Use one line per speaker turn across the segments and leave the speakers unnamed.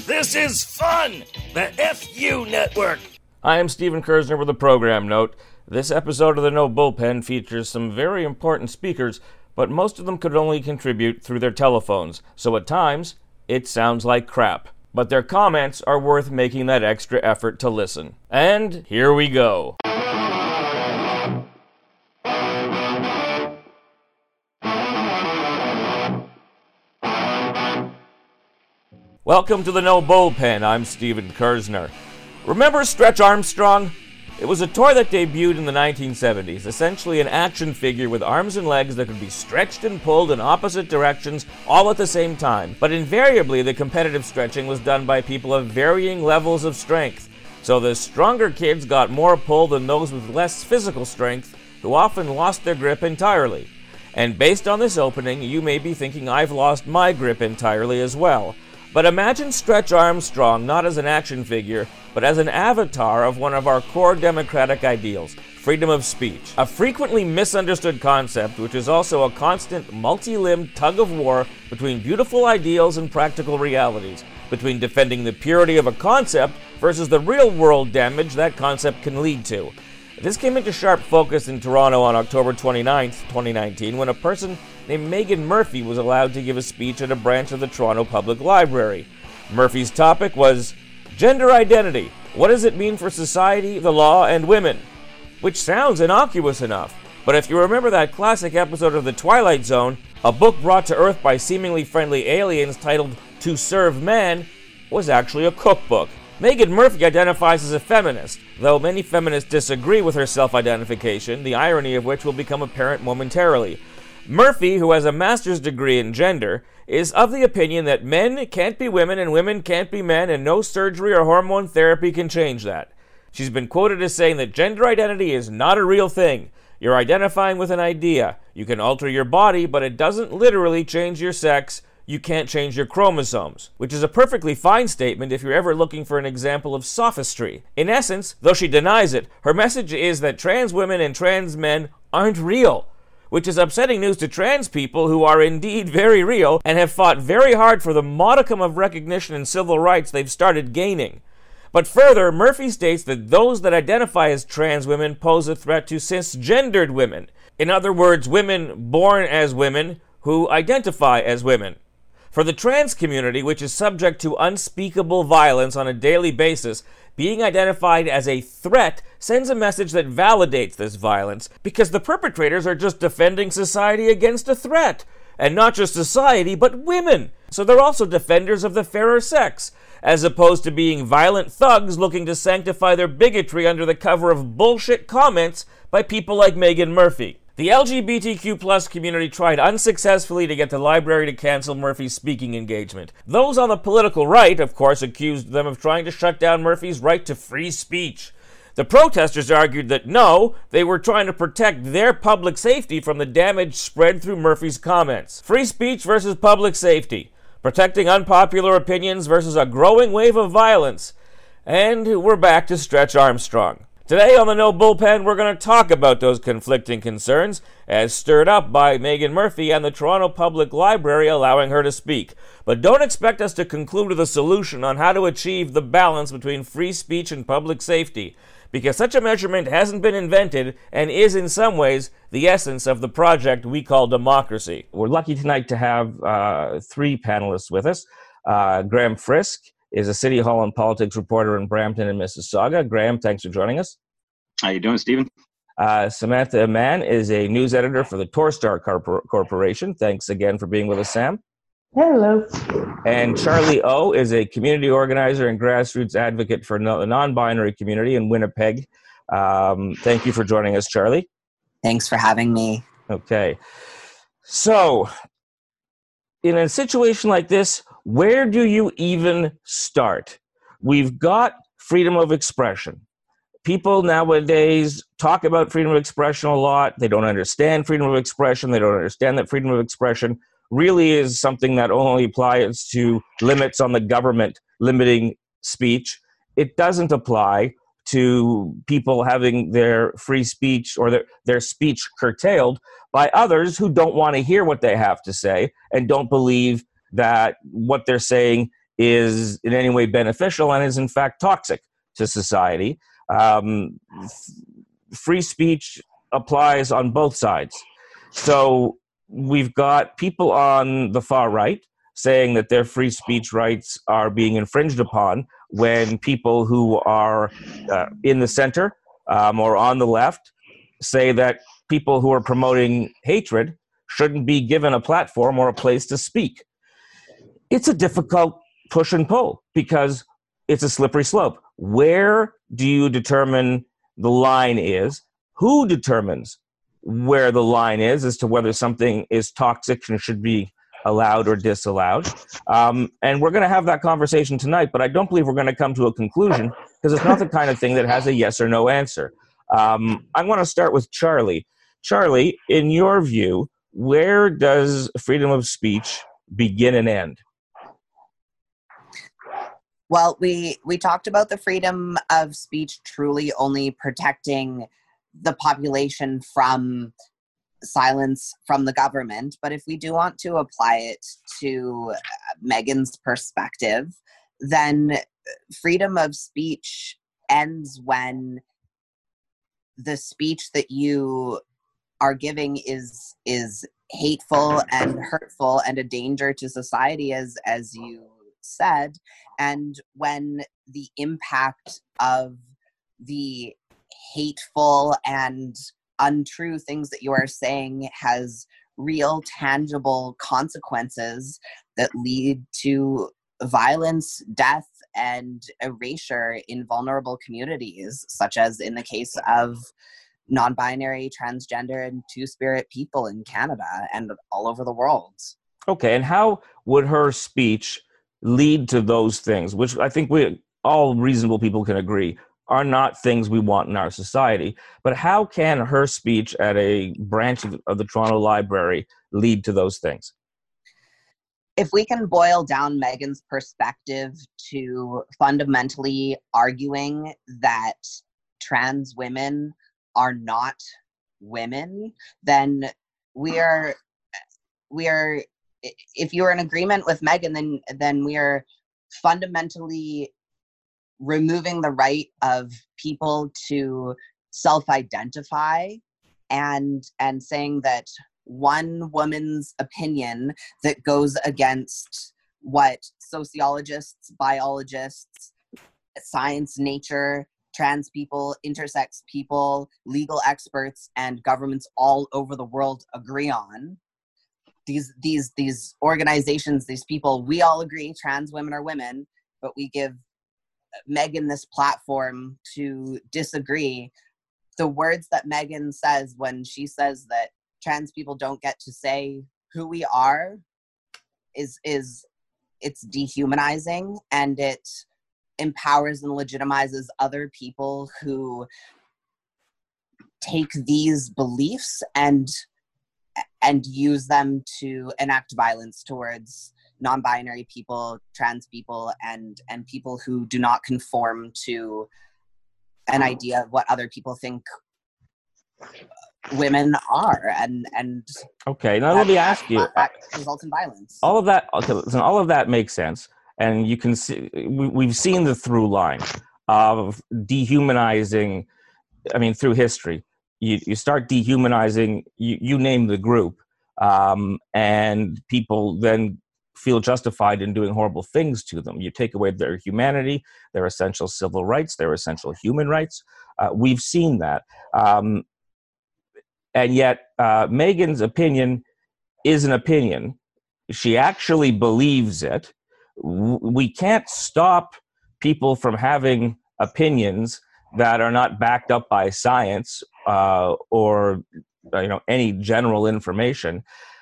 This is fun! The FU Network!
I am Stephen Kersner with a program note. This episode of the No Bullpen features some very important speakers, but most of them could only contribute through their telephones, so at times, it sounds like crap. But their comments are worth making that extra effort to listen. And here we go. Welcome to the No Bullpen. I'm Stephen Kersner. Remember Stretch Armstrong? It was a toy that debuted in the 1970s, essentially an action figure with arms and legs that could be stretched and pulled in opposite directions all at the same time. But invariably, the competitive stretching was done by people of varying levels of strength. So the stronger kids got more pull than those with less physical strength, who often lost their grip entirely. And based on this opening, you may be thinking I've lost my grip entirely as well. But imagine Stretch Armstrong not as an action figure, but as an avatar of one of our core democratic ideals, freedom of speech. A frequently misunderstood concept, which is also a constant multi-limbed tug-of-war between beautiful ideals and practical realities, between defending the purity of a concept versus the real-world damage that concept can lead to. This came into sharp focus in Toronto on October 29th, 2019, when a person named Megan Murphy was allowed to give a speech at a branch of the Toronto Public Library. Murphy's topic was gender identity. What does it mean for society, the law, and women? Which sounds innocuous enough. But if you remember that classic episode of The Twilight Zone, a book brought to Earth by seemingly friendly aliens titled To Serve Man was actually a cookbook. Megan Murphy identifies as a feminist, though many feminists disagree with her self-identification, the irony of which will become apparent momentarily. Murphy, who has a master's degree in gender, is of the opinion that men can't be women and women can't be men, and no surgery or hormone therapy can change that. She's been quoted as saying that gender identity is not a real thing. You're identifying with an idea. You can alter your body, but it doesn't literally change your sex. You can't change your chromosomes, which is a perfectly fine statement if you're ever looking for an example of sophistry. In essence, though she denies it, her message is that trans women and trans men aren't real, which is upsetting news to trans people who are indeed very real and have fought very hard for the modicum of recognition and civil rights they've started gaining. But further, Murphy states that those that identify as trans women pose a threat to cisgendered women. In other words, women born as women who identify as women. For the trans community, which is subject to unspeakable violence on a daily basis, being identified as a threat sends a message that validates this violence, because the perpetrators are just defending society against a threat. And not just society, but women. So they're also defenders of the fairer sex, as opposed to being violent thugs looking to sanctify their bigotry under the cover of bullshit comments by people like Megan Murphy. The LGBTQ+ community tried unsuccessfully to get the library to cancel Murphy's speaking engagement. Those on the political right, of course, accused them of trying to shut down Murphy's right to free speech. The protesters argued that no, they were trying to protect their public safety from the damage spread through Murphy's comments. Free speech versus public safety. Protecting unpopular opinions versus a growing wave of violence. And we're back to Stretch Armstrong. Today on the No Bullpen, we're going to talk about those conflicting concerns, as stirred up by Megan Murphy and the Toronto Public Library allowing her to speak. But don't expect us to conclude with a solution on how to achieve the balance between free speech and public safety, because such a measurement hasn't been invented and is in some ways the essence of the project we call democracy. We're lucky tonight to have three panelists with us. Graham Frisk is a City Hall and politics reporter in Brampton and Mississauga. Graham, thanks for joining us.
How you doing, Stephen?
Samantha Mann is a news editor for the Torstar Corporation. Thanks again for being with us, Sam.
Hello.
And Charlie O is a community organizer and grassroots advocate for the non-binary community in Winnipeg. Thank you for joining us, Charlie.
Thanks for having me.
Okay. So, in a situation like this, where do you even start? We've got freedom of expression. People nowadays talk about freedom of expression a lot. They don't understand freedom of expression. They don't understand that freedom of expression really is something that only applies to limits on the government limiting speech. It doesn't apply to people having their free speech or their speech curtailed by others who don't want to hear what they have to say and don't believe that what they're saying is in any way beneficial and is in fact toxic to society. Free speech applies on both sides. So we've got people on the far right saying that their free speech rights are being infringed upon when people who are in the center or on the left say that people who are promoting hatred shouldn't be given a platform or a place to speak. It's a difficult push and pull because it's a slippery slope. Where do you determine the line is? Who determines where the line is as to whether something is toxic and should be allowed or disallowed? And we're going to have that conversation tonight, but I don't believe we're going to come to a conclusion because it's not the kind of thing that has a yes or no answer. I want to start with Charlie. Charlie, in your view, where does freedom of speech begin and end?
Well, we talked about the freedom of speech truly only protecting the population from silence from the government. But if we do want to apply it to Megan's perspective, then freedom of speech ends when the speech that you are giving is hateful and hurtful and a danger to society, as you said, and when the impact of the hateful and untrue things that you are saying has real tangible consequences that lead to violence, death, and erasure in vulnerable communities, such as in the case of non-binary, transgender, and two-spirit people in Canada and all over the world.
Okay, and how would her speech lead to those things, which I think we all reasonable people can agree are not things we want in our society? But how can her speech at a branch of the Toronto Library lead to those things?
If we can boil down Megan's perspective to fundamentally arguing that trans women are not women, then we are, if you're in agreement with Megan, then we are fundamentally removing the right of people to self-identify and saying that one woman's opinion that goes against what sociologists, biologists, science, nature, trans people, intersex people, legal experts, and governments all over the world agree on. These organizations, these people, we all agree trans women are women, but we give Megan this platform to disagree. The words that Megan says when she says that trans people don't get to say who we are is it's dehumanizing, and it empowers and legitimizes other people who take these beliefs and use them to enact violence towards non-binary people, trans people, and people who do not conform to an idea of what other people think women are, and
okay, now let me ask you,
that results in violence.
all of that, okay, listen, all of that makes sense, and you can see we've seen the through line of dehumanizing. I mean, through history, you start dehumanizing, you name the group, and people then feel justified in doing horrible things to them. You take away their humanity, their essential civil rights, their essential human rights. We've seen that. And yet, Megan's opinion is an opinion. She actually believes it. We can't stop people from having opinions that are not backed up by science or any general information.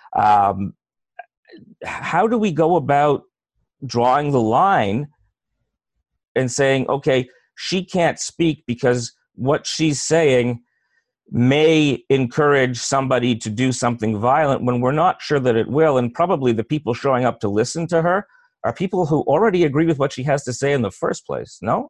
How do we go about drawing the line and saying, okay, she can't speak because what she's saying may encourage somebody to do something violent, when we're not sure that it will? And probably the people showing up to listen to her are people who already agree with what she has to say in the first place, no?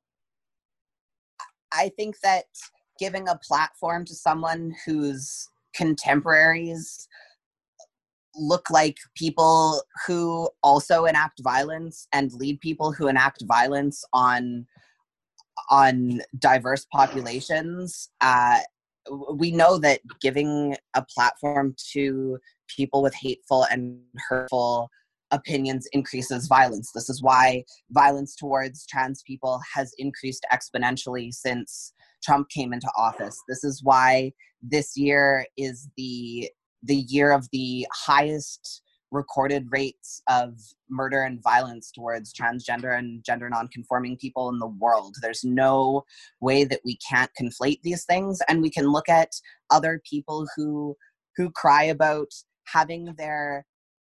I think that giving a platform to someone whose contemporaries look like people who also enact violence and lead people who enact violence on diverse populations. We know that giving a platform to people with hateful and hurtful opinions increases violence. This is why violence towards trans people has increased exponentially since Trump came into office. This is why this year is the year of the highest recorded rates of murder and violence towards transgender and gender nonconforming people in the world. There's no way that we can't conflate these things, and we can look at other people who cry about having their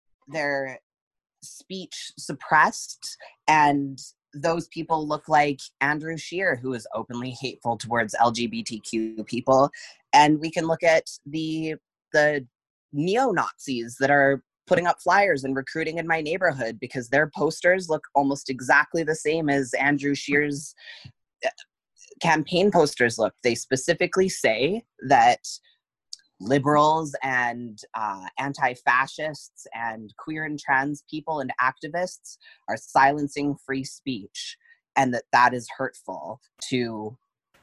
speech suppressed, and those people look like Andrew Scheer, who is openly hateful towards LGBTQ people. And we can look at the neo-Nazis that are putting up flyers and recruiting in my neighborhood because their posters look almost exactly the same as Andrew Scheer's campaign posters look. They specifically say that liberals and anti-fascists and queer and trans people and activists are silencing free speech, and that is hurtful to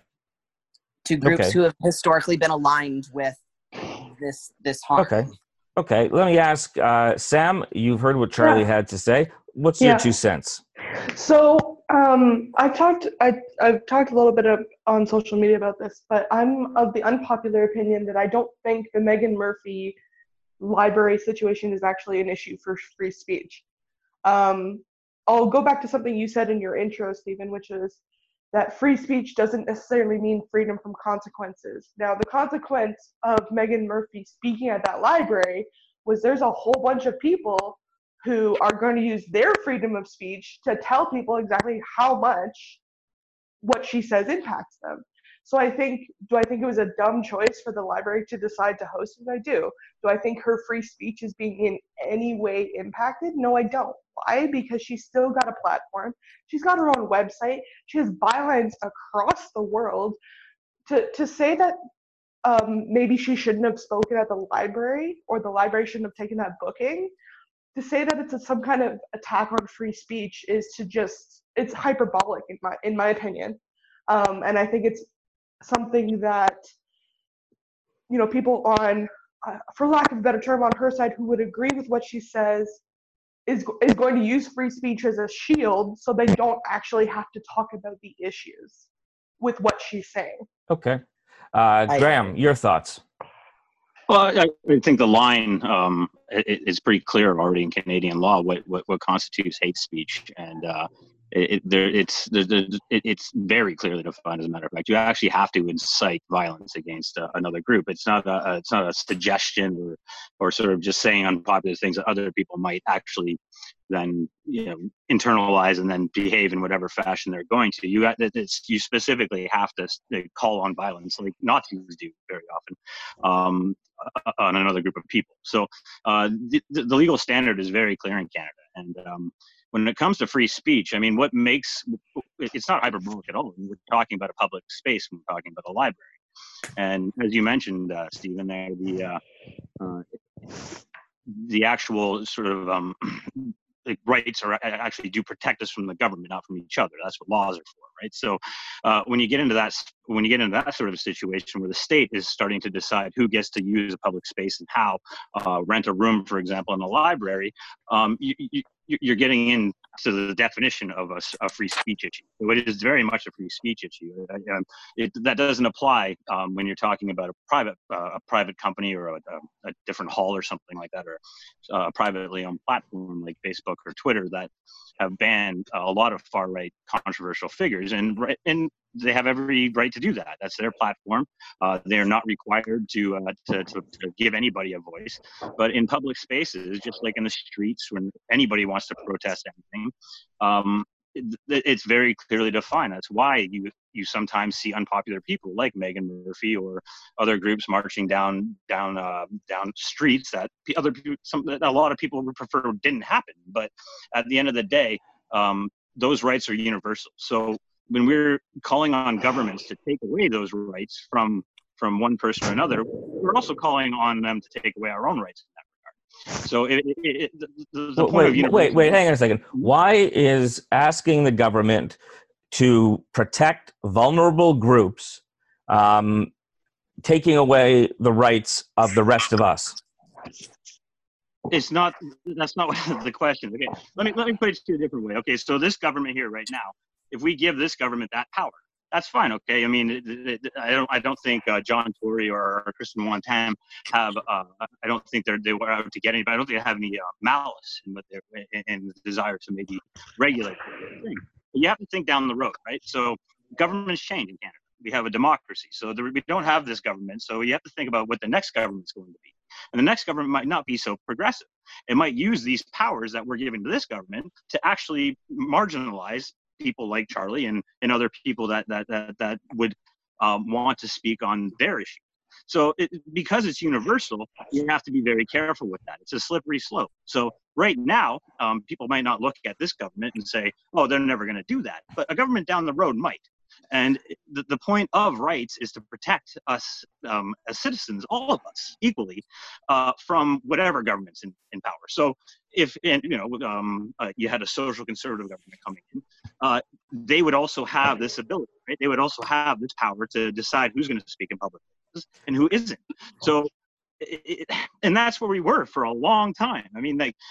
groups who have historically been aligned with this harm.
Okay. Let me ask Sam. You've heard what Charlie had to say. What's your 2 cents?
So I've talked a little bit on social media about this, but I'm of the unpopular opinion that I don't think the Meghan Murphy library situation is actually an issue for free speech. I'll go back to something you said in your intro, Stephen, which is that free speech doesn't necessarily mean freedom from consequences. Now, the consequence of Meghan Murphy speaking at that library was there's a whole bunch of people who are going to use their freedom of speech to tell people exactly how much what she says impacts them. So do I think it was a dumb choice for the library to decide to host it? I do. Do I think her free speech is being in any way impacted? No, I don't. Why? Because she's still got a platform. She's got her own website. She has bylines across the world. To say that maybe she shouldn't have spoken at the library, or the library shouldn't have taken that booking, to say that it's some kind of attack on free speech is it's hyperbolic in my opinion. And I think it's something that, people on, for lack of a better term, on her side who would agree with what she says is going to use free speech as a shield so they don't actually have to talk about the issues with what she's saying.
Okay. Graham, your thoughts?
Well, I think the line is pretty clear already in Canadian law what constitutes hate speech, and it's very clearly defined. As a matter of fact, you actually have to incite violence against another group. It's not a suggestion or sort of just saying unpopular things that other people might actually then internalize and then behave in whatever fashion they're going to. You specifically have to call on violence, like Nazis do very often, on another group of people. So the legal standard is very clear in Canada, and when it comes to free speech, I mean, it's not hyperbolic at all. We're talking about a public space when we're talking about a library. And as you mentioned, Stephen, there, the actual sort of rights are actually do protect us from the government, not from each other. That's what laws are for, right? So when you get into that sort of situation where the state is starting to decide who gets to use a public space and how, rent a room, for example, in a library, you're getting into the definition of a free speech issue. So it is very much a free speech issue. That doesn't apply when you're talking about a private company or a different hall or something like that, or a privately owned platform like Facebook or Twitter that have banned a lot of far-right controversial figures, and they have every right to do that. That's their platform. They're not required to give anybody a voice. But in public spaces, just like in the streets, when anybody wants to protest anything, it's very clearly defined. That's why you sometimes see unpopular people like Meghan Murphy or other groups marching down streets that a lot of people would prefer didn't happen. But at the end of the day, those rights are universal. So when we're calling on governments to take away those rights from one person or another, we're also calling on them to take away our own rights in that regard. So the point of universal...
Wait, hang on a second. Why is asking the government to protect vulnerable groups taking away the rights of the rest of us?
That's not what the question. Okay, let me put it to a different way. Okay, so this government here right now, if we give this government that power, that's fine. Okay, I mean, I don't think John Tory or Kristen Wong-Tam have. I don't think they were out to get anybody. I don't think they have any malice in what and desire to maybe regulate the thing. But you have to think down the road, right? So governments change in Canada. We have a democracy, so we don't have this government. So you have to think about what the next government's going to be. And the next government might not be so progressive. It might use these powers that we're giving to this government to actually marginalize people like Charlie and other people that would want to speak on their issue. So because it's universal, you have to be very careful with that. It's a slippery slope. So right now, people might not look at this government and say, oh, they're never going to do that. But a government down the road might. And the point of rights is to protect us as citizens, all of us equally, from whatever government's in power. So if you had a social conservative government coming in, they would also have this ability, right? They would also have this power to decide who's going to speak in public places and who isn't. So, and that's where we were for a long time. I mean, like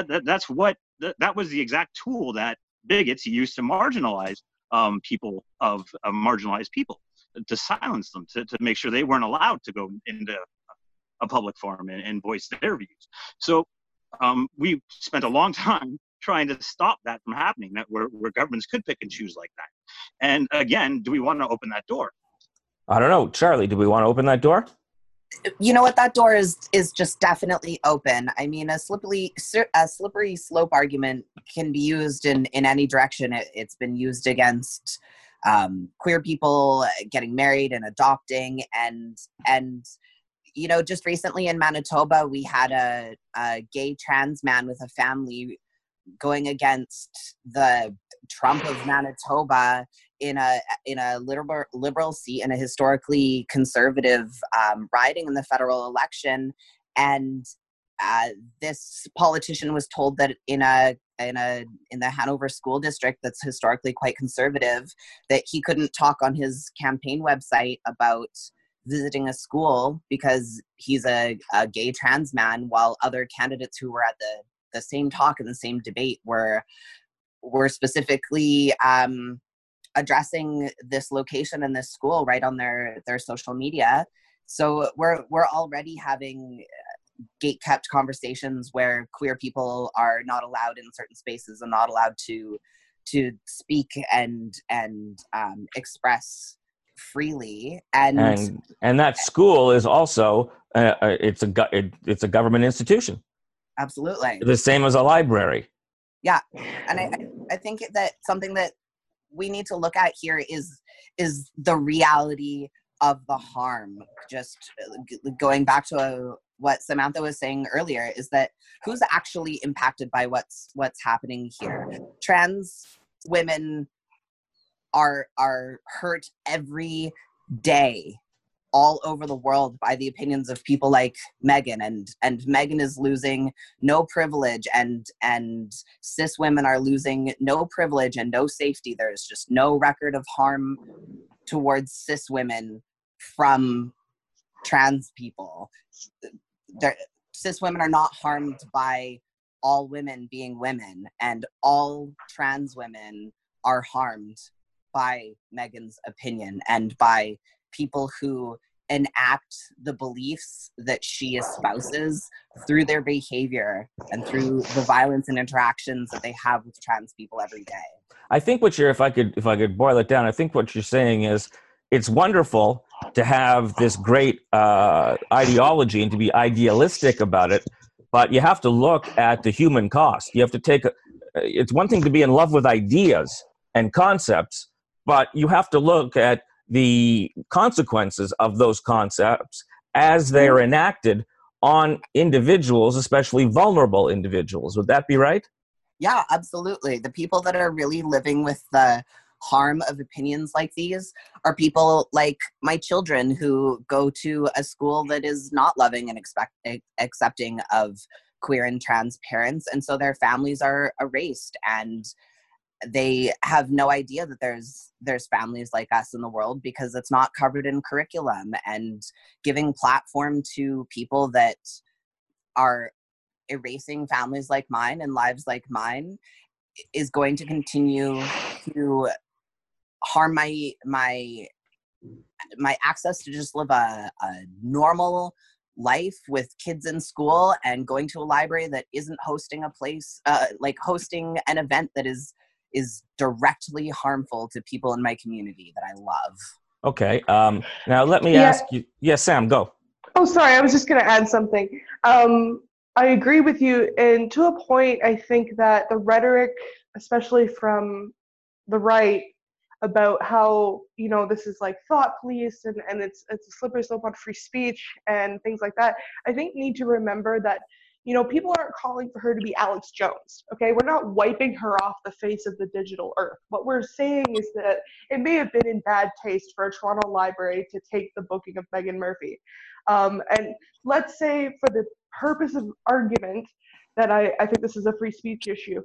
that was the exact tool that bigots used to marginalize people of marginalized people, to silence them, to make sure they weren't allowed to go into a public forum and voice their views. So we spent a long time trying to stop that from happening, that where governments could pick and choose like that. And again, do we want to open that door?
I don't know. Charlie, do we want to open that door?
You know what? That door is just definitely open. I mean, a slippery slope argument can be used in any direction. It's been used against queer people getting married and adopting, and just recently in Manitoba, we had a gay trans man with a family going against the Trump of Manitoba in a liberal seat in a historically conservative riding in the federal election, and this politician was told that in the Hanover school district that's historically quite conservative, that he couldn't talk on his campaign website about visiting a school because he's a gay trans man, while other candidates who were at the same talk and the same debate were specifically addressing this location and this school right on their social media. So we're already having gate-kept conversations where queer people are not allowed in certain spaces and not allowed to speak and express freely. And
that school is also it's a government institution.
Absolutely.
The same as a library.
Yeah, and I think that something that we need to look at here is the reality of the harm. Just going back to what Samantha was saying earlier, is that who's actually impacted by what's happening here? Trans women are hurt every day all over the world by the opinions of people like Megan, and Megan is losing no privilege, and cis women are losing no privilege and no safety. There's just no record of harm towards cis women from trans people. Cis women are not harmed by all women being women, and all trans women are harmed by Megan's opinion and by people who enact the beliefs that she espouses through their behavior and through the violence and interactions that they have with trans people every day.
I think if I could boil it down, I think what you're saying is it's wonderful to have this great ideology and to be idealistic about it, but you have to look at the human cost. You have to it's one thing to be in love with ideas and concepts, but you have to look at the consequences of those concepts as they are enacted on individuals, especially vulnerable individuals. Would that be right?
Yeah, absolutely. The people that are really living with the harm of opinions like these are people like my children who go to a school that is not loving and accepting of queer and trans parents, and so their families are erased, and they have no idea that there's families like us in the world because it's not covered in curriculum. And giving platform to people that are erasing families like mine and lives like mine is going to continue to harm my access to just live a normal life with kids in school and going to a library that isn't hosting a place like hosting an event that is directly harmful to people in my community that I love.
Okay. Now let me ask you. Yes, Sam, go.
Oh, sorry. I was just going to add something. I agree with you. And to a point, I think that the rhetoric, especially from the right, about how, this is like thought police and it's a slippery slope on free speech and things like that, I think need to remember that, people aren't calling for her to be Alex Jones, okay? We're not wiping her off the face of the digital earth. What we're saying is that it may have been in bad taste for a Toronto library to take the booking of Meghan Murphy. And let's say for the purpose of argument that I think this is a free speech issue,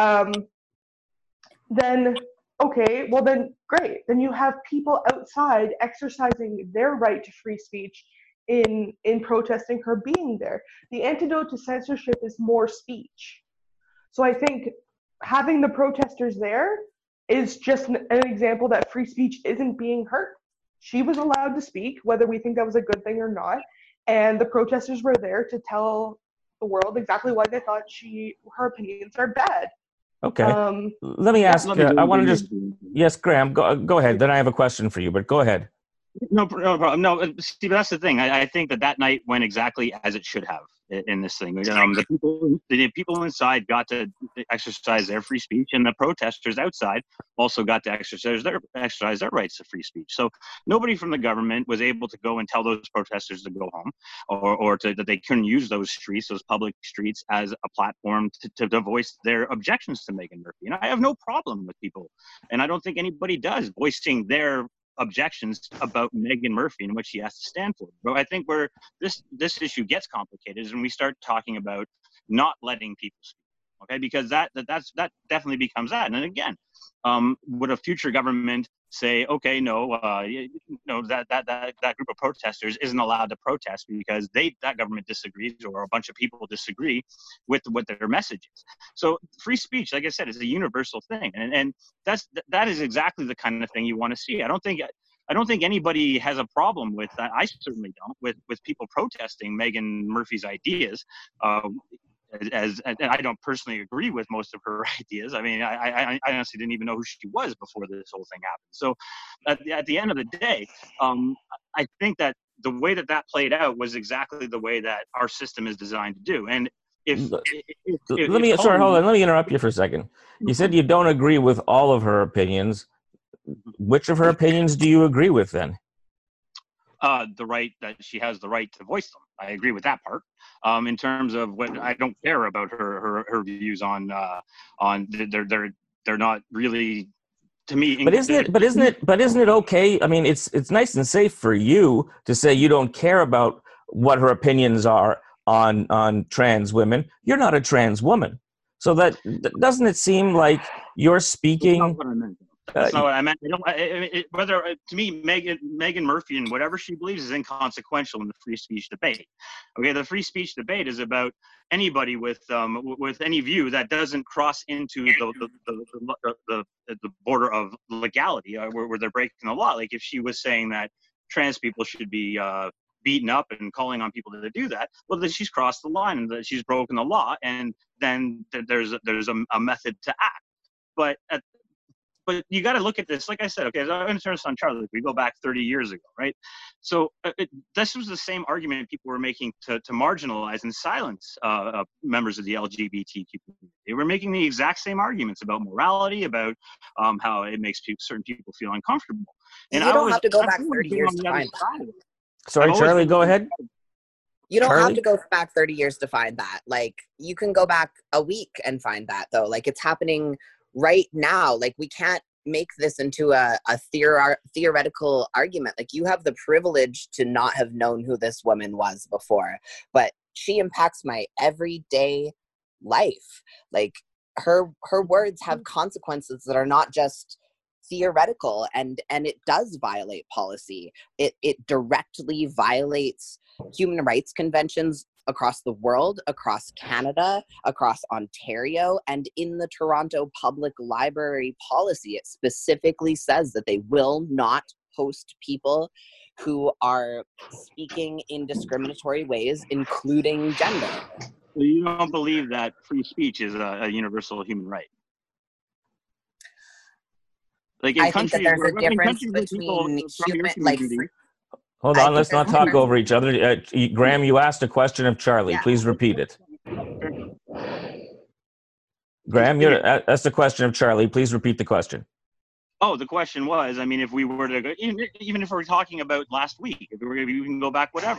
then okay, well then great. Then you have people outside exercising their right to free speech in protesting her being there. The antidote to censorship is more speech. So I think having the protesters there is just an example that free speech isn't being hurt. She was allowed to speak, whether we think that was a good thing or not, and the protesters were there to tell the world exactly why they thought her opinions are bad.
Okay. Let me ask. I want to just. Yes, Graham. Go ahead. Then I have a question for you. But go ahead.
No problem. No, Steve. That's the thing. I think that night went exactly as it should have in this thing. The people inside got to exercise their free speech, and the protesters outside also got to exercise their rights to free speech. So nobody from the government was able to go and tell those protesters to go home, or that they couldn't use those streets, those public streets, as a platform to voice their objections to Meghan Murphy. And I have no problem with people, and I don't think anybody does, voicing their objections about Meghan Murphy and what she has to stand for. But I think where this issue gets complicated is when we start talking about not letting people speak. Okay, because that definitely becomes that. And again, would a future government say, okay, no, that group of protesters isn't allowed to protest because that government disagrees, or a bunch of people disagree with what their message is? So free speech, like I said, is a universal thing, and that is exactly the kind of thing you want to see. I don't think anybody has a problem with that. I certainly don't, with people protesting Meghan Murphy's ideas. And I don't personally agree with most of her ideas. I mean, I honestly didn't even know who she was before this whole thing happened. So at the end of the day, I think that the way that played out was exactly the way that our system is designed to do. And hold
on. Let me interrupt you for a second. You said you don't agree with all of her opinions. Which of her opinions do you agree with then?
The right that she has the right to voice them. I agree with that part. In terms of what I don't care about her views on they're not really, to me. But
isn't it okay? I mean, it's nice and safe for you to say you don't care about what her opinions are on trans women. You're not a trans woman, so that doesn't it seem like you're speaking?
That's not what I meant. That's not what I meant. To me, Meghan Murphy and whatever she believes is inconsequential in the free speech debate. Okay, the free speech debate is about anybody with any view that doesn't cross into the border of legality, where they're breaking the law. Like if she was saying that trans people should be beaten up and calling on people to do that, well, then she's crossed the line and that she's broken the law, and then there's a method to act. But you got to look at this, like I said, okay, I'm going to turn this on Charlie. We go back 30 years ago, right? So this was the same argument people were making to marginalize and silence members of the LGBTQ community. They were making the exact same arguments about morality, about how it makes certain people feel uncomfortable. And
you don't have to go back 30 years to find that.
Sorry, Charlie, go ahead.
You don't have to go back 30 years to find that. Like, you can go back a week and find that, though. Like, it's happening right now. Like, we can't make this into a theoretical argument. Like, you have the privilege to not have known who this woman was before, but she impacts my everyday life. Like her words have consequences that are not just theoretical, and it does violate policy. It directly violates human rights conventions across the world, across Canada, across Ontario, and in the Toronto Public Library policy, it specifically says that they will not host people who are speaking in discriminatory ways, including gender.
So you don't believe that free speech is a universal human right? Like
I think that there's a difference between human, like,
Hold on, let's not talk over each other. Graham, you asked a question of Charlie.
Yeah.
Please repeat it. Graham, that's the question of Charlie. Please repeat the question.
Oh, the question was, I mean, if we were to go, even if we're talking about last week, if we can go back, whatever.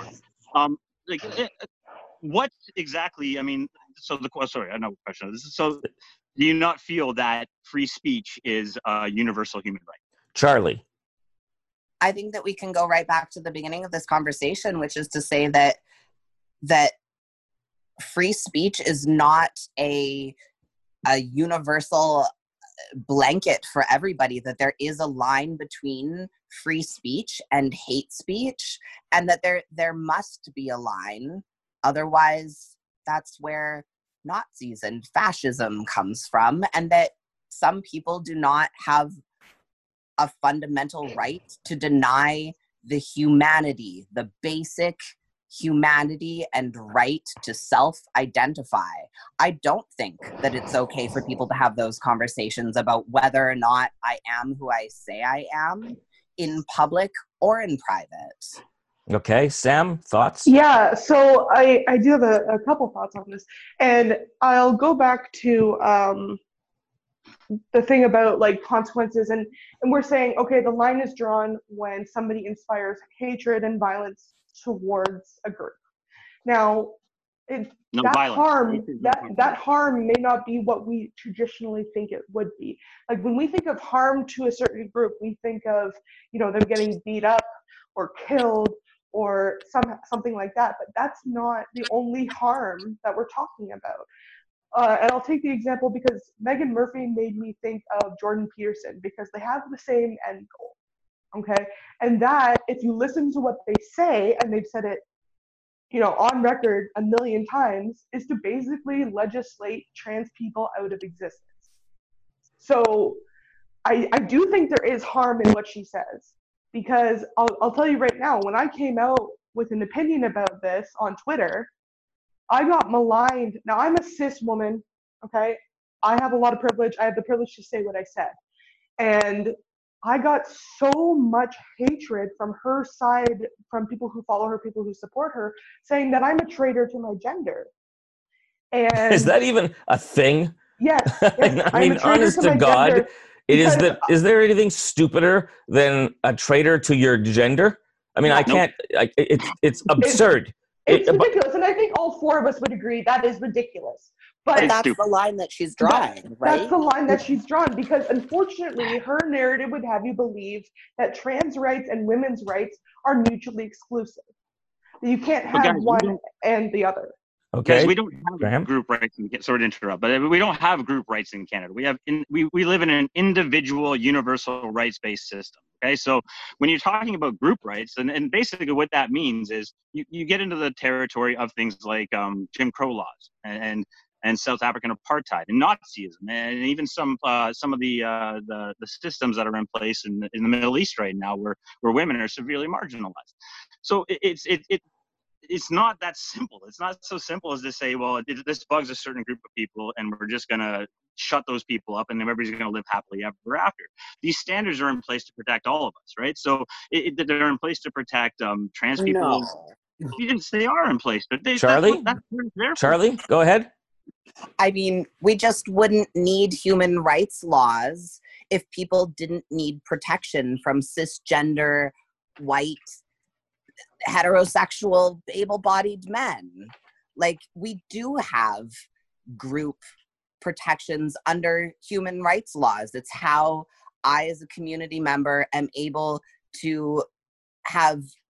What exactly, I mean, sorry, I know what question. So do you not feel that free speech is a universal human right?
Charlie.
I think that we can go right back to the beginning of this conversation, which is to say that free speech is not a universal blanket for everybody, that there is a line between free speech and hate speech, and that there must be a line. Otherwise, that's where Nazis and fascism comes from, and that some people do not have a fundamental right to deny the humanity, the basic humanity and right to self-identify. I don't think that it's okay for people to have those conversations about whether or not I am who I say I am in public or in private.
Okay, Sam, thoughts?
Yeah, so I do have a couple thoughts on this, and I'll go back to the thing about like consequences, and we're saying, okay, the line is drawn when somebody inspires hatred and violence towards a group. Now, that harm may not be what we traditionally think it would be. Like when we think of harm to a certain group, we think of, them getting beat up or killed or something like that. But that's not the only harm that we're talking about. And I'll take the example because Meghan Murphy made me think of Jordan Peterson, because they have the same end goal. Okay. And that, if you listen to what they say, and they've said it, on record a million times, is to basically legislate trans people out of existence. So I do think there is harm in what she says, because I'll tell you right now, when I came out with an opinion about this on Twitter, I got maligned. Now, I'm a cis woman, okay? I have a lot of privilege. I have the privilege to say what I said. And I got so much hatred from her side, from people who follow her, people who support her, saying that I'm a traitor to my gender. And
is that even a thing?
Yes.
I mean, honest to God, is there anything stupider than a traitor to your gender? I mean, it's absurd.
It's ridiculous, and I think all four of us would agree that is ridiculous. But
that's the line that she's drawing, right?
That's the line that she's drawn, because unfortunately, her narrative would have you believe that trans rights and women's rights are mutually exclusive. That you can't have one and the other.
Okay.
Guys, we don't have group rights. Sorry to interrupt, but we don't have group rights in Canada. We live in an individual, universal rights-based system. Okay, so when you're talking about group rights, and basically what that means is you get into the territory of things like Jim Crow laws and South African apartheid and Nazism, and even some of the systems that are in place in the Middle East right now, where women are severely marginalized. So it's not that simple. It's not so simple as to say, well, this bugs a certain group of people, and we're just going to shut those people up, and everybody's going to live happily ever after. These standards are in place to protect all of us, right? So they're in place to protect trans people. No. They are in place, but
Charlie, Charlie, go ahead.
I mean, we just wouldn't need human rights laws if people didn't need protection from cisgender, white, heterosexual, able-bodied men. Like, we do have group protections under human rights laws. It's how I, as a community member, am able to have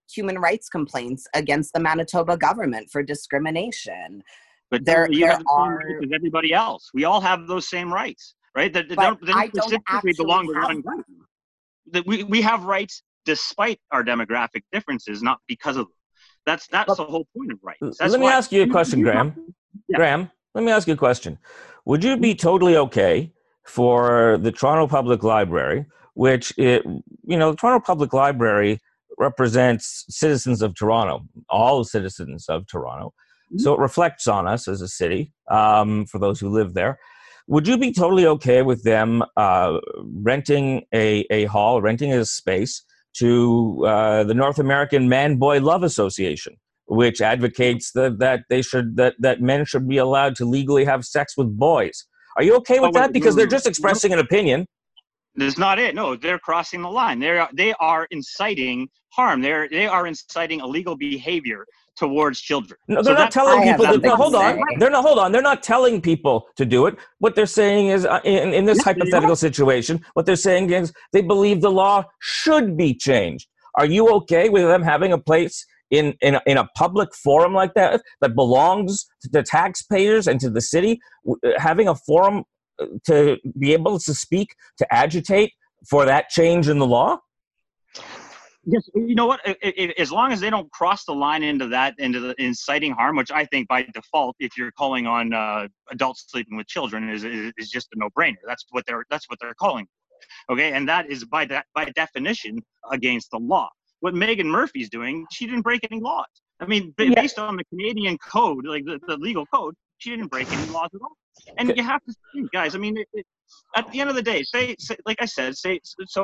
human rights complaints against the Manitoba government for discrimination.
But
There
you have the same
are,
rights as everybody else. We all have those same rights, right? They
but
don't
I don't
specifically
actually
belong to
have
one
them.
group. That we have rights despite our demographic differences, not because of them. That's
But
the whole point of rights. That's
Let me
why
ask you a question, Graham.
Yeah.
Graham, let me ask you a question. Would you be totally okay for the Toronto Public Library, which the Toronto Public Library represents citizens of Toronto, all citizens of Toronto. So it reflects on us as a city, for those who live there. Would you be totally okay with them renting a hall, renting a space to the North American Man-Boy Love Association, which advocates that men should be allowed to legally have sex with boys? Are you okay with that? Because they're just expressing an opinion.
That's not it. No, they're crossing the line. They are inciting harm. They are inciting illegal behavior towards children.
No, they're not telling people to. No, hold on. They're not. Hold on. They're not telling people to do it. What they're saying is, in this hypothetical situation, what they're saying is they believe the law should be changed. Are you okay with them having a place in a public forum like that belongs to the taxpayers and to the city, having a forum to be able to speak, to agitate for that change in the law?
Yes, you know what? As long as they don't cross the line into the inciting harm, which I think by default, if you're calling on adults sleeping with children, is just a no-brainer. That's what they're calling. Okay, and that is by definition against the law. What Megan Murphy's doing, she didn't break any laws. I mean, based on the Canadian code, like the legal code, she didn't break any laws at all. And you have to think, guys. I mean, at the end of the day, say like I said, say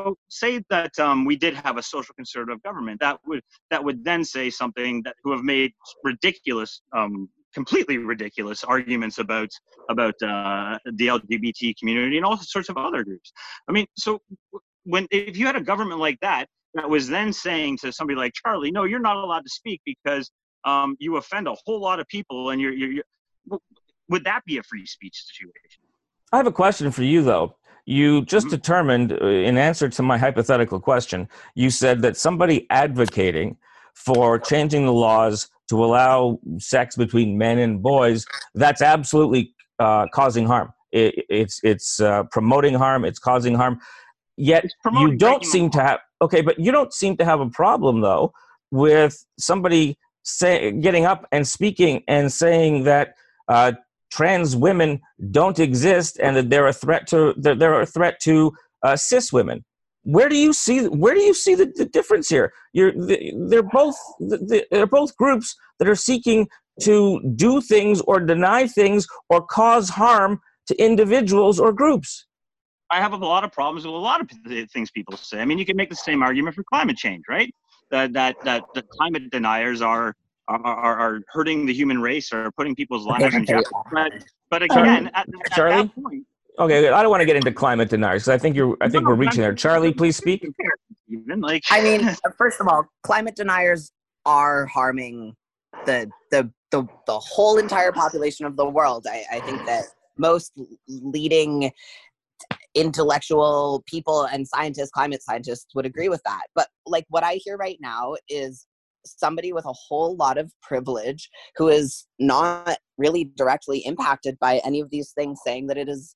that we did have a social conservative government that would then say something that who have made ridiculous, completely ridiculous arguments about the LGBT community and all sorts of other groups. I mean, so if you had a government like that was then saying to somebody like Charlie, no, you're not allowed to speak because you offend a whole lot of people, and you're would that be a free speech situation?
I have a question for you, though. You just determined, in answer to my hypothetical question, you said that somebody advocating for changing the laws to allow sex between men and boys, that's absolutely causing harm. It's promoting harm. It's causing harm. Yet you don't seem to have but you don't seem to have a problem, though, with somebody getting up and speaking and saying that trans women don't exist and that they're a threat to cis women. Where do you see the difference here? They're both groups that are seeking to do things or deny things or cause harm to individuals or groups.
I have a lot of problems with a lot of things people say. I mean, you can make the same argument for climate change, right? That the climate deniers are hurting the human race or putting people's lives in jeopardy. But again, at
Charlie?
that point,
okay, I don't want to get into climate deniers because I think we're reaching there. Charlie, please speak.
I mean, first of all, climate deniers are harming the whole entire population of the world. I think that most leading intellectual people and scientists, climate scientists, would agree with that. But like what I hear right now is somebody with a whole lot of privilege who is not really directly impacted by any of these things saying that it is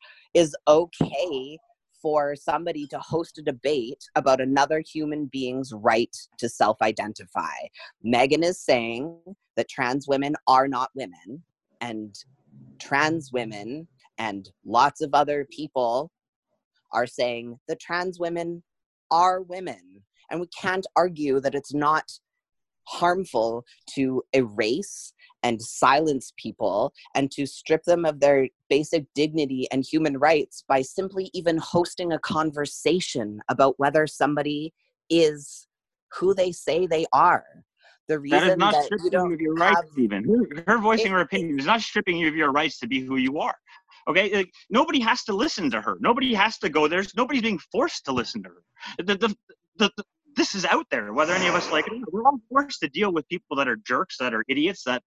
okay for somebody to host a debate about another human being's right to self-identify. Megan is saying that trans women are not women, and trans women and lots of other people are saying that trans women are women. And we can't argue that it's not harmful to erase and silence people and to strip them of their basic dignity and human rights by simply even hosting a conversation about whether somebody is who they say they are. The reason
that is not
that
stripping
you
you
don't
of your
have,
rights, even. Her voicing her opinion is not stripping you of your rights to be who you are. Okay, like, nobody has to listen to her. Nobody has to go there. Nobody's being forced to listen to her. This is out there, whether any of us like it or not. We're all forced to deal with people that are jerks, that are idiots, that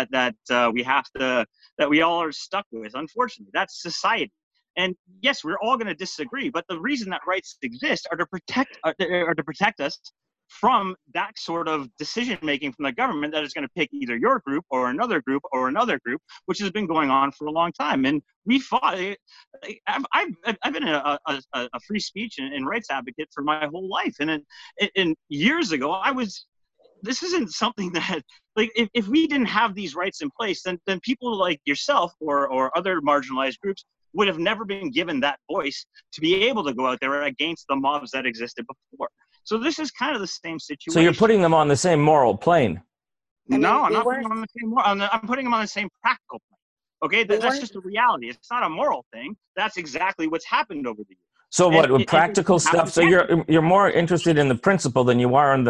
we all are stuck with. Unfortunately, that's society. And yes, we're all going to disagree. But the reason that rights exist are to protect us from that sort of decision making from the government that is going to pick either your group or another group or another group, which has been going on for a long time. And we fought. I've been a free speech and rights advocate for my whole life, and years ago this isn't something that, like, if we didn't have these rights in place, then people like yourself or other marginalized groups would have never been given that voice to be able to go out there against the mobs that existed before. So this is kind of the same situation.
So you're putting them on the same moral plane.
I'm not putting them on the same moral. I'm putting them on the same practical plane. Okay, that's just a reality. It's not a moral thing. That's exactly what's happened over the years.
So what, with practical stuff? So you're more interested in the principle than you are in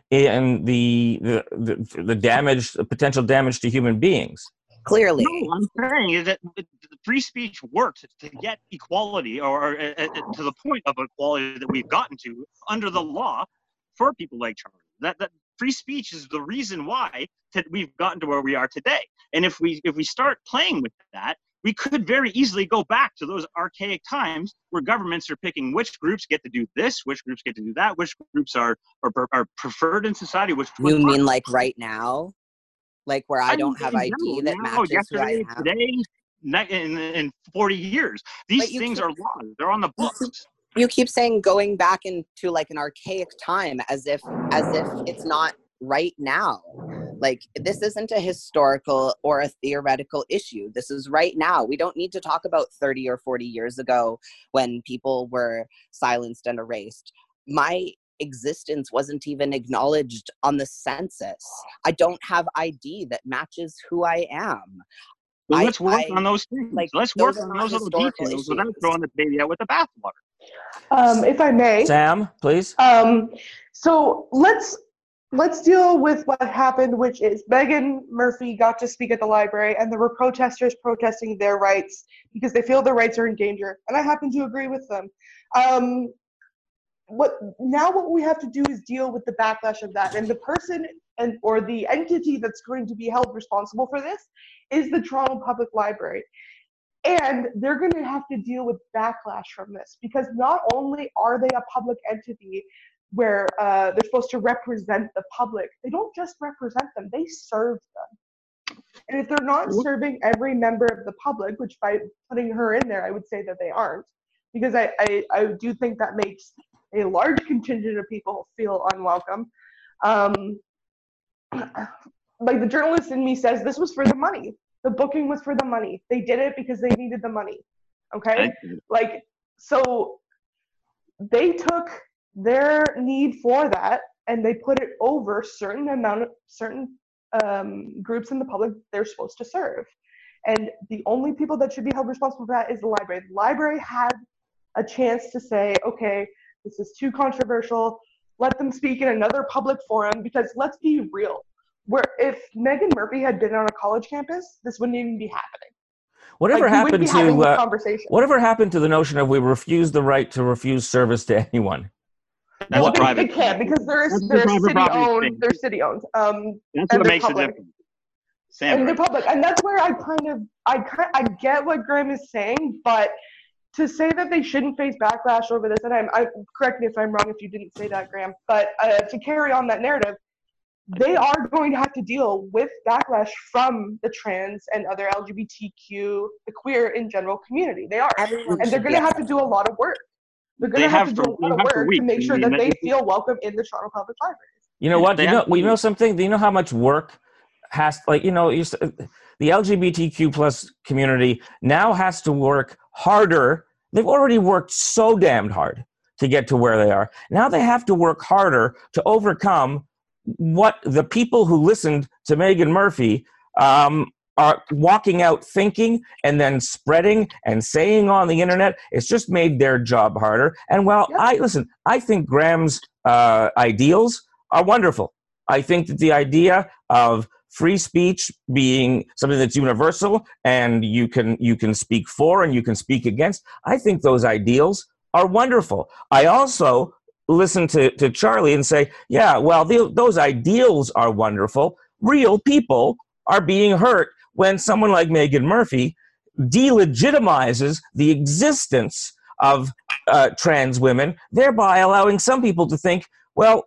the damage, the potential damage to human beings.
Clearly.
No, I'm saying that free speech worked to get equality or to the point of equality that we've gotten to under the law for people like Charlie. That free speech is the reason why that we've gotten to where we are today. And if we start playing with that, we could very easily go back to those archaic times where governments are picking which groups get to do this, which groups get to do that, which groups are preferred in society.
You mean like right now? Like where I don't have ID that matches who I am?
Today, in 40 years. These things are laws. They're on the books.
You keep saying going back into like an archaic time as if it's not right now. Like, this isn't a historical or a theoretical issue. This is right now. We don't need to talk about 30 or 40 years ago when people were silenced and erased. My existence wasn't even acknowledged on the census. I don't have ID that matches who I am.
Well, let's work on those things. Like, let's work on those little details without throwing the baby out with the bathwater.
If I may.
Sam, please.
So let's deal with what happened, which is Meghan Murphy got to speak at the library, and there were protesters protesting their rights because they feel their rights are in danger, and I happen to agree with them. What we have to do is deal with the backlash of that, and the person or the entity that's going to be held responsible for this is the Toronto Public Library. And they're going to have to deal with backlash from this, because not only are they a public entity where they're supposed to represent the public, they don't just represent them, they serve them. And if they're not serving every member of the public, which by putting her in there, I would say that they aren't, because I do think that makes a large contingent of people feel unwelcome. Like, the journalist in me says this was for the money. The booking was for the money. They did it because they needed the money. Okay? Like, so they took their need for that and they put it over certain groups in the public they're supposed to serve. And the only people that should be held responsible for that is the library. The library had a chance to say, okay, this is too controversial. Let them speak in another public forum, because let's be real. Where if Meghan Murphy had been on a college campus, this wouldn't even be happening.
Whatever happened
to
whatever happened to the notion of we refuse the right to refuse service to anyone?
That's
they can't, because they're city-owned. They're city-owned.
That's what makes it different.
And they're public, and that's where I get what Graham is saying, but to say that they shouldn't face backlash over this, and I correct me if I'm wrong if you didn't say that, Graham, but to carry on that narrative, they are going to have to deal with backlash from the trans and other LGBTQ, the queer in general community. They are. And they're going to have to do a lot of work. They're going to have to do a lot of work to make sure that they feel welcome in the Toronto Public Library. You know what?
You know something? Do you know how much work has, like, the LGBTQ plus community now has to work harder. They've already worked so damned hard to get to where they are. Now they have to work harder to overcome what the people who listened to Meghan Murphy are walking out thinking and then spreading and saying on the internet. It's just made their job harder. And I think Graham's ideals are wonderful. I think that the idea of free speech being something that's universal and you can speak for and you can speak against, I think those ideals are wonderful. I also listen to Charlie and say, yeah, well, those ideals are wonderful. Real people are being hurt when someone like Meghan Murphy delegitimizes the existence of trans women, thereby allowing some people to think, well,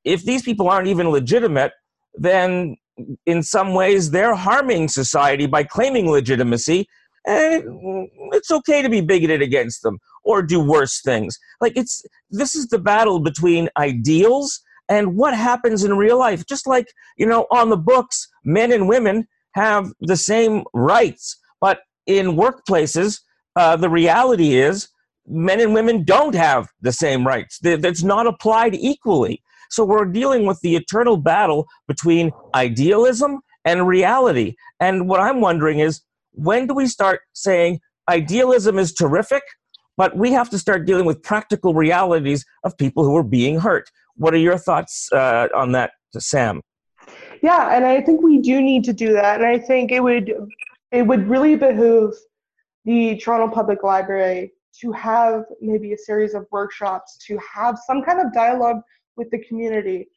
if these people aren't even legitimate, then in some ways they're harming society by claiming legitimacy. And it's okay to be bigoted against them or do worse things. Like, this is the battle between ideals and what happens in real life. Just like, on the books, men and women have the same rights, but in workplaces, the reality is men and women don't have the same rights. That's not applied equally. So we're dealing with the eternal battle between idealism and reality. And what I'm wondering is, when do we start saying idealism is terrific, but we have to start dealing with practical realities of people who are being hurt? What are your thoughts on that, Sam?
Yeah, and I think we do need to do that. And I think it would really behoove the Toronto Public Library to have maybe a series of workshops, to have some kind of dialogue with the community.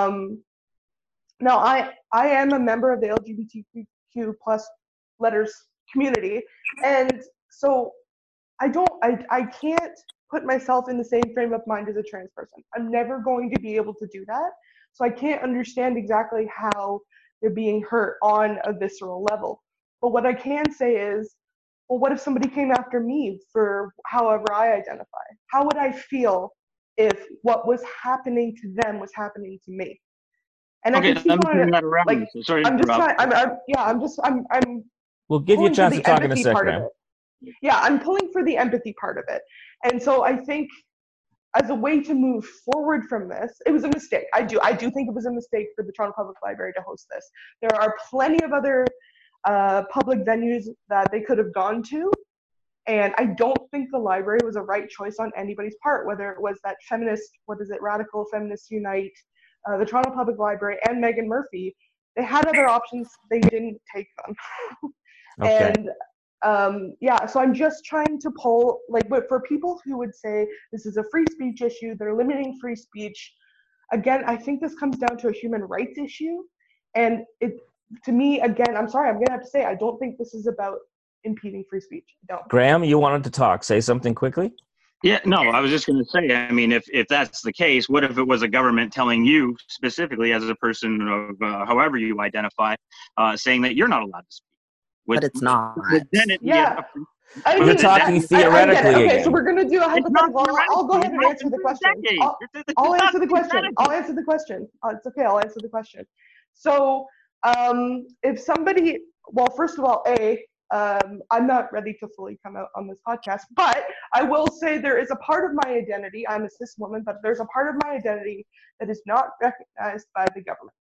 Now, I am a member of the LGBTQ plus letters community, and so I can't put myself in the same frame of mind as a trans person. I'm never going to be able to do that. So I can't understand exactly how they're being hurt on a visceral level. But what I can say is, well, what if somebody came after me for however I identify? How would I feel if what was happening to them was happening to me? And
okay,
I can keep on
that around.
like,
So sorry to
I'm just
interrupt.
trying, I'm
We'll give you a
pulling for
chance
the
to talk in a
empathy
sec,
part of
Graham.
it. Yeah, I'm pulling for the empathy part of it. And so I think as a way to move forward from this, it was a mistake. I do think it was a mistake for the Toronto Public Library to host this. There are plenty of other public venues that they could have gone to. And I don't think the library was a right choice on anybody's part, whether it was that Radical Feminists Unite, the Toronto Public Library, and Meghan Murphy. They had other options. They didn't take them.
Okay.
And so I'm just trying to pull, but for people who would say this is a free speech issue, they're limiting free speech. Again, I think this comes down to a human rights issue. And to me, again, I'm sorry, I'm going to have to say, I don't think this is about impeding free speech. I don't.
Graham, you wanted to talk. Say something quickly.
Yeah, no, I was just going to say, I mean, if that's the case, what if it was a government telling you specifically as a person of however you identify, saying that you're not allowed to speak?
But it's not.
Yeah.
We're talking theoretically
okay,
again.
so we're going to do a hypothetical. I'll go ahead and answer the question. I'll answer the question. I'll answer the question. It's okay, I'll answer the question. So if somebody, well, first of all, I'm not ready to fully come out on this podcast, but I will say there is a part of my identity, I'm a cis woman, but there's a part of my identity that is not recognized by the government.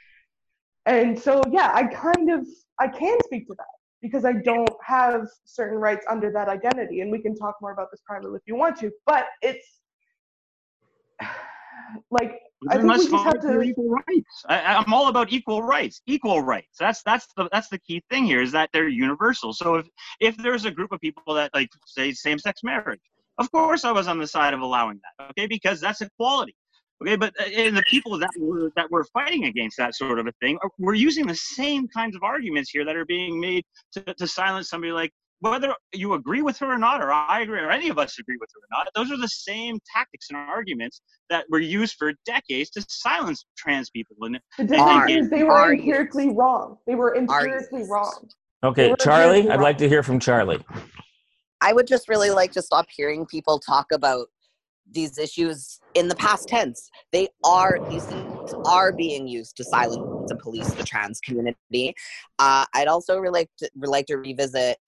And so, yeah, I can speak to that because I don't have certain rights under that identity. And we can talk more about this privately if you want to, but it's like, I think we just have to
equal rights. I'm all about equal rights. Equal rights. That's the key thing here, is that they're universal. So if there's a group of people that say same-sex marriage, of course I was on the side of allowing that. Okay, because that's equality. Okay, but and the people that were fighting against that sort of a thing were using the same kinds of arguments here that are being made to silence somebody like, whether you agree with her or not, or I agree, or any of us agree with her or not, those are the same tactics and arguments that were used for decades to silence trans people.
The difference is they were empirically wrong. They were empirically wrong.
Okay, Charlie, I'd like to hear from Charlie.
I would just really like to stop hearing people talk about these issues in the past tense. These things are being used to silence and police the trans community. I'd also like to revisit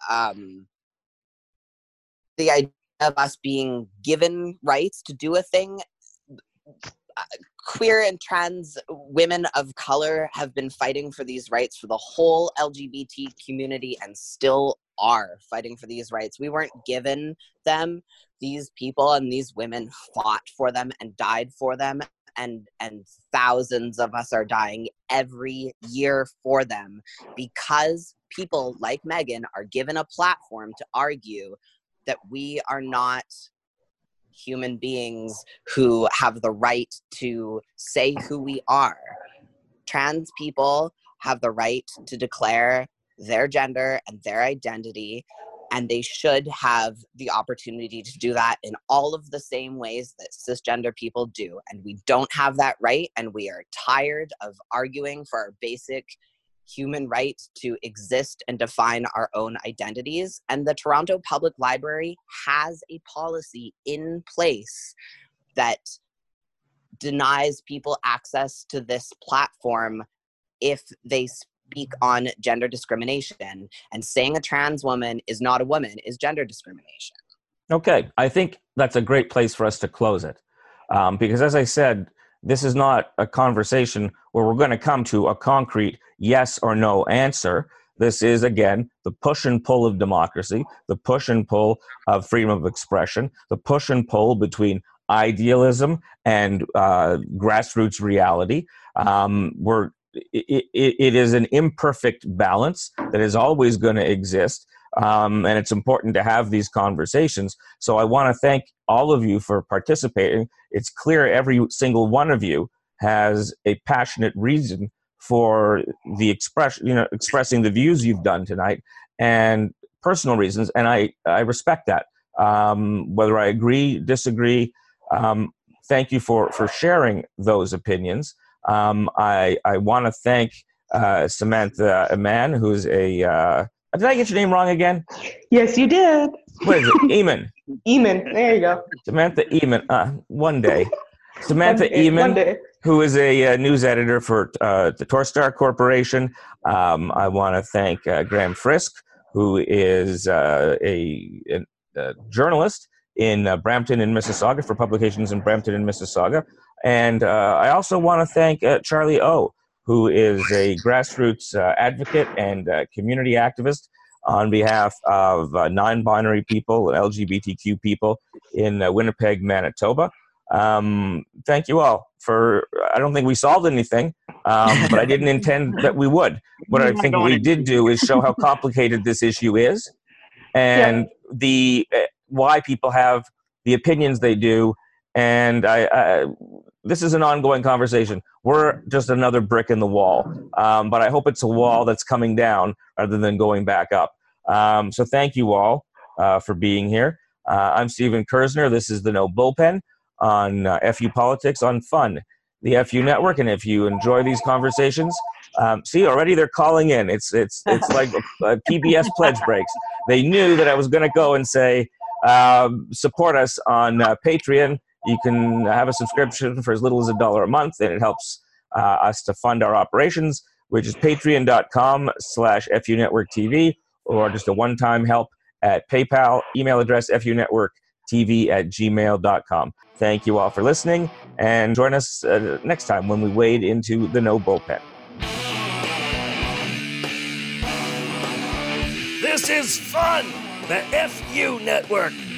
the idea of us being given rights to do a thing. Queer and trans women of color have been fighting for these rights for the whole LGBT community and still are fighting for these rights. We weren't given them. These people and these women fought for them and died for them, and thousands of us are dying every year for them because people like Meghan are given a platform to argue that we are not human beings who have the right to say who we are. Trans people have the right to declare their gender and their identity And they should have the opportunity to do that in all of the same ways that cisgender people do. And we don't have that right. And we are tired of arguing for our basic human right to exist and define our own identities. And the Toronto Public Library has a policy in place that denies people access to this platform if they speak on gender discrimination, and saying a trans woman is not a woman is gender discrimination.
Okay, I think that's a great place for us to close it. Because as I said, this is not a conversation where we're going to come to a concrete yes or no answer. This is, again, the push and pull of democracy, the push and pull of freedom of expression, the push and pull between idealism and grassroots reality. It is an imperfect balance that is always going to exist, and it's important to have these conversations. So I want to thank all of you for participating. It's clear every single one of you has a passionate reason for the expressing the views you've done tonight, and personal reasons, and I respect that. Whether I agree, disagree, thank you for sharing those opinions. I want to thank Samantha Iman, who's a... did I get your name wrong again?
Yes, you did.
What is it? Eamon.
Eamon. There you go.
Samantha Eamon. One day. Samantha
One day.
Eamon, who is a news editor for the Torstar Corporation. I want to thank Graham Frisk, who is a journalist in Brampton and Mississauga, for publications in Brampton and Mississauga. And I also want to thank Charlie O, who is a grassroots advocate and community activist on behalf of non-binary people, LGBTQ people in Winnipeg, Manitoba. Thank you all for, I don't think we solved anything, but I didn't intend that we would. What I think we did do is show how complicated this issue is, and why people have the opinions they do. And this is an ongoing conversation. We're just another brick in the wall, but I hope it's a wall that's coming down rather than going back up. So thank you all for being here. I'm Stephen Kersner. This is the No Bullpen on FU Politics on Fun, the FU Network. And if you enjoy these conversations, see, already they're calling in. It's like PBS pledge breaks. They knew that I was going to go and say, support us on Patreon. You can have a subscription for as little as $1 a month, and it helps us to fund our operations, which is patreon.com/FU Network TV, or just a one-time help at PayPal, email address funetworktv@gmail.com. Thank you all for listening, and join us next time when we wade into the No Bullpen.
This is fun! The FU Network!